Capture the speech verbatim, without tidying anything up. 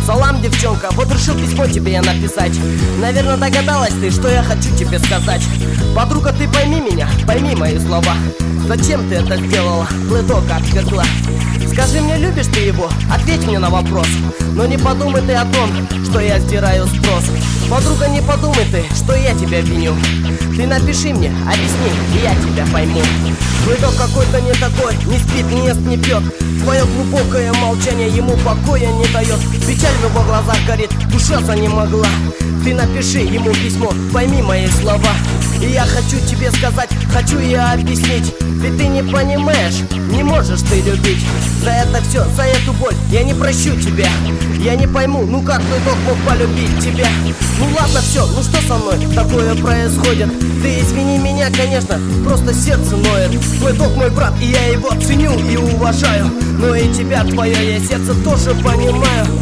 Салам, девчонка, вот решил письмо тебе написать. Наверное, догадалась ты, что я хочу тебе сказать. Подруга, ты пойми меня, пойми мои слова. Зачем ты это сделала, платок отвергла? Скажи мне, любишь ты его? Ответь мне на вопрос. Но не подумай ты о том, что я сдираю спрос. Подруга, не подумай ты, что я тебя виню. Ты напиши мне, объясни, и я тебя пойму. Платок какой-то не такой, не спит, не ест, не пьет. Твое глубокое молчание ему покоя не дает. Печаль в его глазах горит, душа занемогла. Ты напиши ему письмо, пойми мои слова. И я хочу тебе сказать, хочу я объяснить. Ведь ты не понимаешь, не можешь ты любить. За это все, за эту боль я не прощу тебя. Я не пойму, ну как Платок мог полюбить тебя? Ну ладно, все, ну что со мной такое происходит? Ты извини меня, конечно, просто сердце ноет. Платок мой брат, и я его ценю и уважаю. Но и тебя, твое я сердце тоже понимаю.